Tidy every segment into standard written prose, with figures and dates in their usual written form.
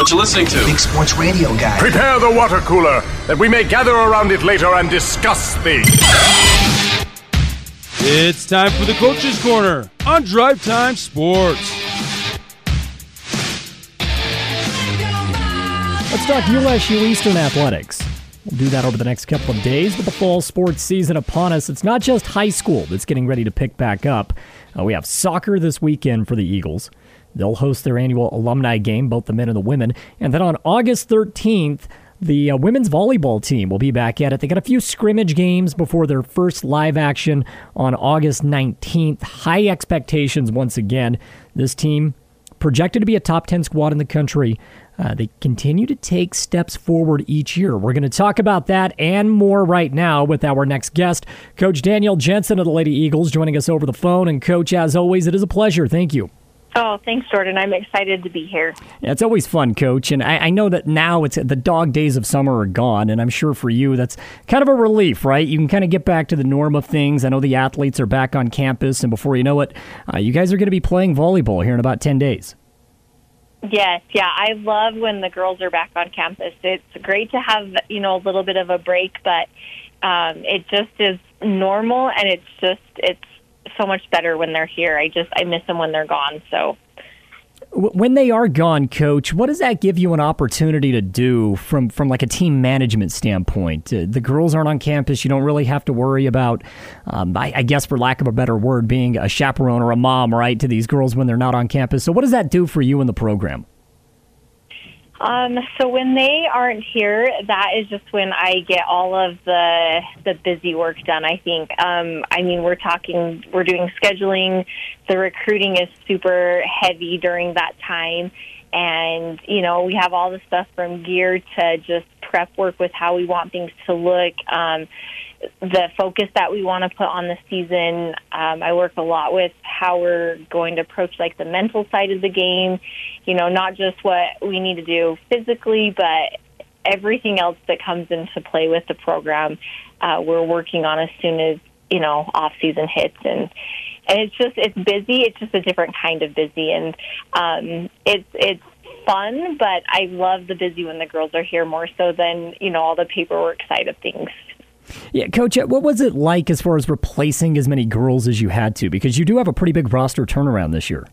what you're listening to. Big Sports Radio Guy. Prepare the water cooler, that we may gather around it later and discuss thee. It's time for the Coach's Corner on Drive Time Sports. Let's talk USU Eastern Athletics. We'll do that over the next couple of days with the fall sports season upon us. It's not just high school that's getting ready to pick back up. We have soccer this weekend for the Eagles. They'll host their annual alumni game, both the men and the women. And then on August 13th, the women's volleyball team will be back at it. They got a few scrimmage games before their first live action on August 19th. High expectations once again. This team projected to be a top 10 squad in the country. They continue to take steps forward each year. We're going to talk about that and more right now with our next guest, Coach Danielle Jensen of the Lady Eagles, joining us over the phone. And Coach, as always, it is a pleasure. Thank you. Oh, thanks, Jordan. I'm excited to be here. Yeah, it's always fun, Coach. And I know that now the dog days of summer are gone, and I'm sure for you that's kind of a relief, right? You can kind of get back to the norm of things. I know the athletes are back on campus, and before you know it, you guys are going to be playing volleyball here in about 10 days. Yes, yeah. I love when the girls are back on campus. It's great to have, a little bit of a break, but it just is normal, and it's so much better when they're here. I miss them when they're gone. So when they are gone, Coach, what does that give you an opportunity to do from like a team management standpoint? The girls aren't on campus. You don't really have to worry about, I guess for lack of a better word, being a chaperone or a mom, right, to these girls when they're not on campus. So what does that do for you in the program? So when they aren't here, that is just when I get all of the busy work done, I think. We're doing scheduling. The recruiting is super heavy during that time. And, we have all the stuff from gear to just prep work with how we want things to look. The focus that we want to put on the season. I work a lot with how we're going to approach like the mental side of the game, not just what we need to do physically, but everything else that comes into play with the program. We're working on as soon as, off season hits, and it's busy. It's just a different kind of busy, and it's fun, but I love the busy when the girls are here more so than, all the paperwork side of things. Yeah, Coach, what was it like as far as replacing as many girls as you had to? Because you do have a pretty big roster turnaround this year.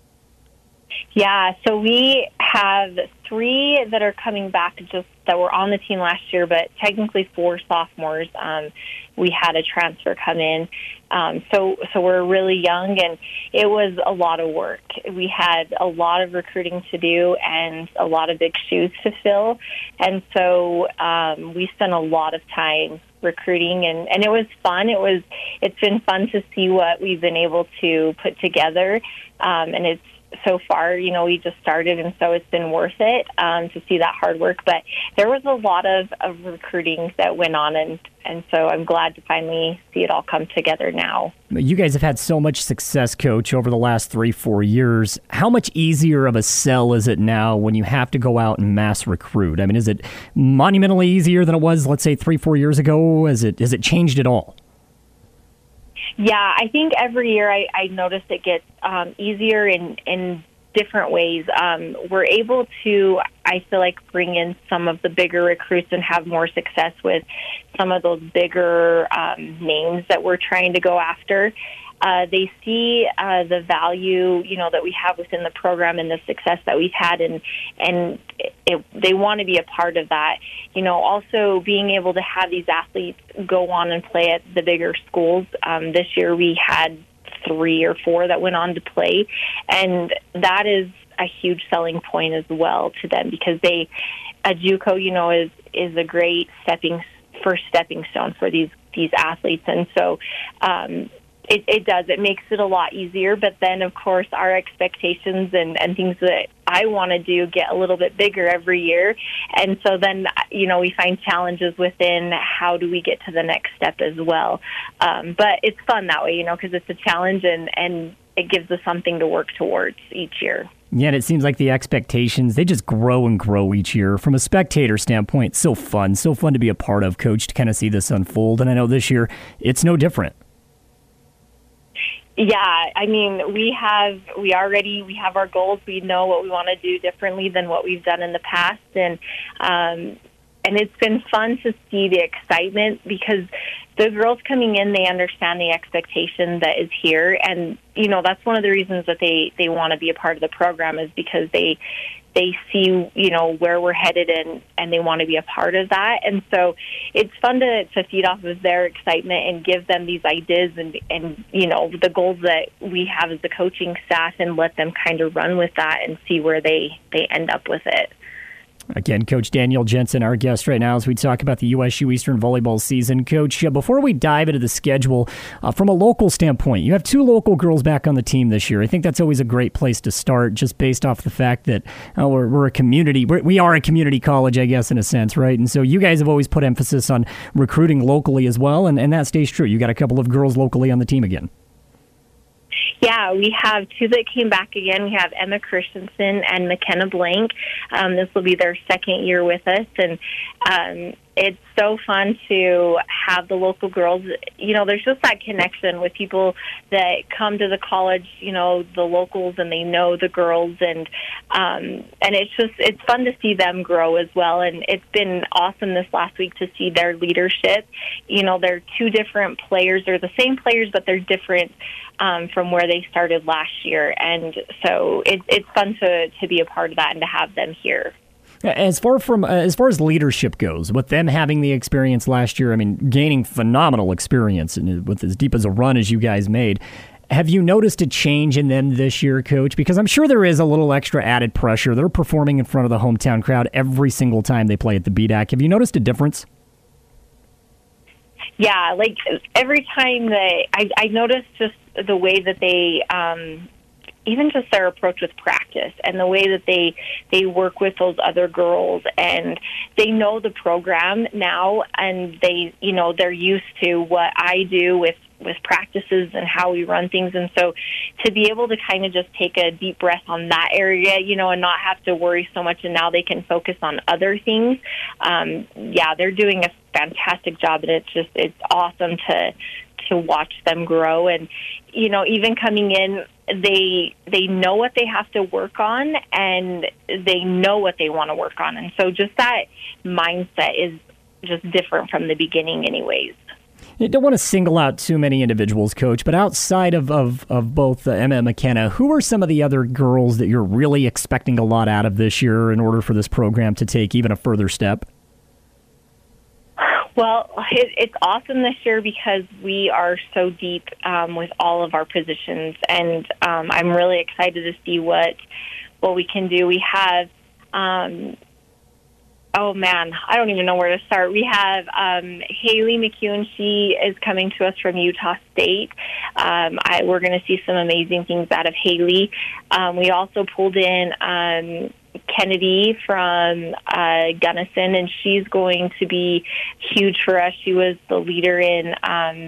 Yeah, so we have 3 that are coming back just that were on the team last year, but technically 4 sophomores. We had a transfer come in. So we're really young, and it was a lot of work. We had a lot of recruiting to do and a lot of big shoes to fill. And so we spent a lot of time recruiting, and it was fun. It's been fun to see what we've been able to put together. And it's so far, we just started, and so it's been worth it to see that hard work. But there was a lot of recruiting that went on, and so I'm glad to finally see it all come together now. You guys have had so much success, Coach, over the last 3-4 years. How much easier of a sell is it now when you have to go out and mass recruit? I mean, is it monumentally easier than it was, let's say, 3-4 years ago? Has it changed at all? Yeah, I think every year I notice it gets easier in different ways. We're able to, I feel like, bring in some of the bigger recruits and have more success with some of those bigger names that we're trying to go after. They see the value, that we have within the program and the success that we've had, and they want to be a part of that. Also being able to have these athletes go on and play at the bigger schools. This year we had 3 or 4 that went on to play, and that is a huge selling point as well to them, because a JUCO, is a great first stepping stone for these athletes, and so. It makes it a lot easier, but then, of course, our expectations and things that I want to do get a little bit bigger every year, and so then, we find challenges within how do we get to the next step as well. But it's fun that way, because it's a challenge, and it gives us something to work towards each year. Yeah, and it seems like the expectations, they just grow and grow each year. From a spectator standpoint, it's so fun to be a part of, Coach, to kind of see this unfold, and I know this year it's no different. Yeah, I mean, we have our goals. We know what we want to do differently than what we've done in the past, and it's been fun to see the excitement because the girls coming in, they understand the expectation that is here, and that's one of the reasons that they want to be a part of the program is because they see, where we're headed and they want to be a part of that. And so it's fun to feed off of their excitement and give them these ideas and the goals that we have as the coaching staff and let them kind of run with that and see where they end up with it. Again, Coach Danielle Jensen, our guest right now as we talk about the USU Eastern volleyball season. Coach, before we dive into the schedule, from a local standpoint, you have 2 local girls back on the team this year. I think that's always a great place to start, just based off the fact that we're a community. We are a community college, I guess, in a sense, right? And so you guys have always put emphasis on recruiting locally as well, and that stays true. You got a couple of girls locally on the team again. Yeah, we have 2 that came back again. We have Emma Christensen and McKenna Blank. This will be their second year with us, and it's so fun to have the local girls. There's just that connection with people that come to the college, the locals, and they know the girls, and it's fun to see them grow as well. And it's been awesome this last week to see their leadership. They're 2 different players. They're the same players, but they're different from where they started last year, and so it's fun to be a part of that and to have them here. As far as leadership goes, with them having the experience last year, I mean, gaining phenomenal experience and with as deep as a run as you guys made, have you noticed a change in them this year, Coach? Because I'm sure there is a little extra added pressure. They're performing in front of the hometown crowd every single time they play at the BDAC. Have you noticed a difference? Yeah, like every time I noticed just the way that they even just their approach with practice and the way that they work with those other girls, and they know the program now, and they're used to what I do with practices and how we run things. And so to be able to kind of just take a deep breath on that area, and not have to worry so much, and now they can focus on other things. They're doing a fantastic job, and it's awesome to watch them grow. And even coming in, they know what they have to work on, and they know what they want to work on. And so just that mindset is just different from the beginning anyways. You don't want to single out too many individuals, Coach, but outside of both Emma and McKenna, who are some of the other girls that you're really expecting a lot out of this year in order for this program to take even a further step? Well, it's awesome this year because we are so deep with all of our positions, and I'm really excited to see what we can do. We have, I don't even know where to start. We have Haley McEwen. She is coming to us from Utah State. We're going to see some amazing things out of Haley. We also pulled in Kennedy from Gunnison, and she's going to be huge for us. She was the leader in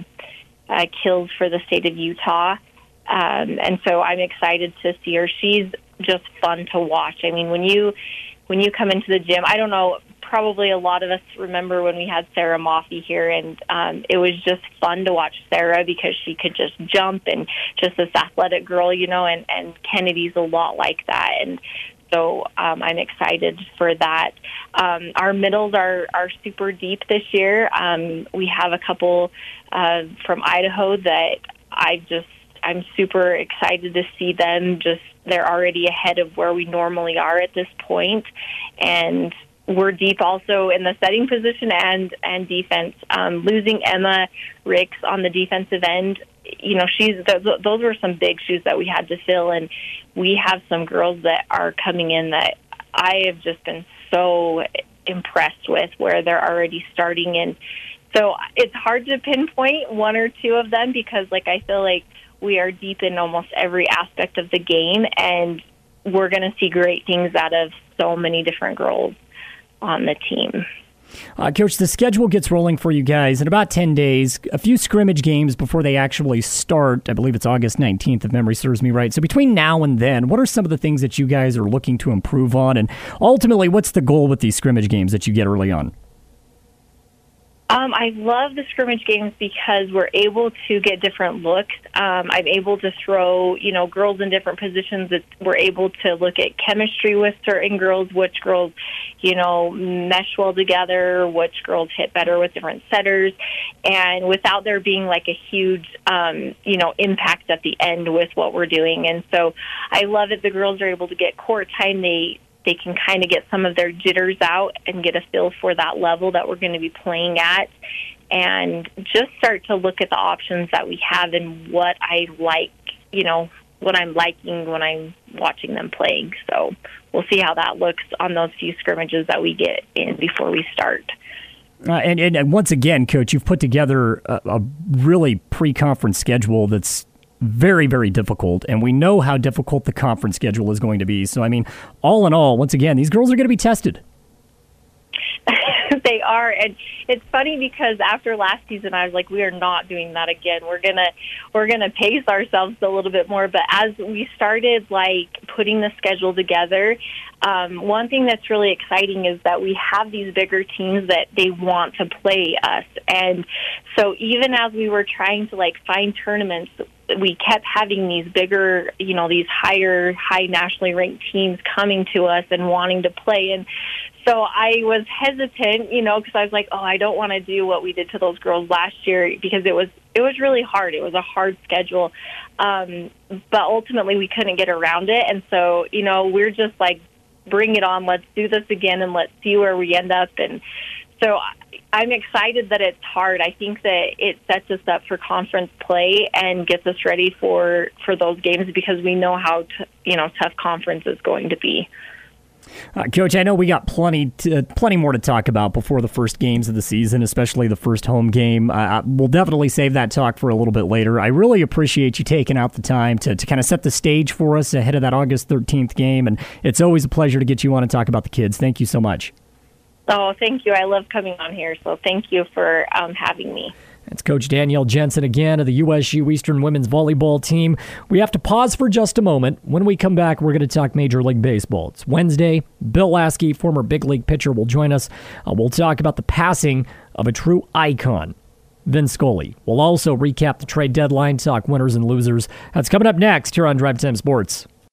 kills for the state of Utah, and so I'm excited to see her. She's just fun to watch. I mean, when you come into the gym, I don't know, probably a lot of us remember when we had Sarah Maffey here, and it was just fun to watch Sarah because she could just jump and just this athletic girl, and Kennedy's a lot like that. And so I'm excited for that. Our middles are super deep this year. We have a couple from Idaho that I'm super excited to see them. They're already ahead of where we normally are at this point, and we're deep also in the setting position and defense. Losing Emma Ricks on the defensive end, those were some big shoes that we had to fill, and we have some girls that are coming in that I have just been so impressed with where they're already starting. And so it's hard to pinpoint one or two of them because, I feel like we are deep in almost every aspect of the game, and we're going to see great things out of so many different girls on the team. Coach, the schedule gets rolling for you guys in about 10 days, a few scrimmage games before they actually start. I believe it's August 19th, if memory serves me right. So between now and then, what are some of the things that you guys are looking to improve on? And ultimately, what's the goal with these scrimmage games that you get early on? I love the scrimmage games because we're able to get different looks. I'm able to throw, girls in different positions. We're able to look at chemistry with certain girls, which girls, mesh well together, which girls hit better with different setters, and without there being like a huge, impact at the end with what we're doing. And so I love it. The girls are able to get court time. They can kind of get some of their jitters out and get a feel for that level that we're going to be playing at, and just start to look at the options that we have and what I like, what I'm liking when I'm watching them playing. So we'll see how that looks on those few scrimmages that we get in before we start. And once again, Coach, you've put together a really pre-conference schedule that's very, very difficult, and we know how difficult the conference schedule is going to be. So, all in all, once again, these girls are going to be tested. They are, and it's funny because after last season, I was like, we are not doing that again. We're gonna pace ourselves a little bit more. But as we started putting the schedule together, one thing that's really exciting is that we have these bigger teams that they want to play us, and so even as we were trying to find tournaments, we kept having these bigger, these high nationally ranked teams coming to us and wanting to play. And so I was hesitant, because I was like, I don't want to do what we did to those girls last year, because it was really hard. It was a hard schedule. But ultimately we couldn't get around it. And so, we're just bring it on. Let's do this again and let's see where we end up. And so I'm excited that it's hard. I think that it sets us up for conference play and gets us ready for those games, because we know how tough conference is going to be. Coach, I know we got plenty more to talk about before the first games of the season, especially the first home game. We'll definitely save that talk for a little bit later. I really appreciate you taking out the time to kind of set the stage for us ahead of that August 13th game, and it's always a pleasure to get you on and talk about the kids. Thank you so much. Oh, thank you. I love coming on here, so thank you for having me. It's Coach Danielle Jensen again of the USU Eastern women's volleyball team. We have to pause for just a moment. When we come back, we're going to talk Major League Baseball. It's Wednesday. Bill Lasky, former big league pitcher, will join us. We'll talk about the passing of a true icon, Vin Scully. We'll also recap the trade deadline, talk winners and losers. That's coming up next here on Drive Time Sports.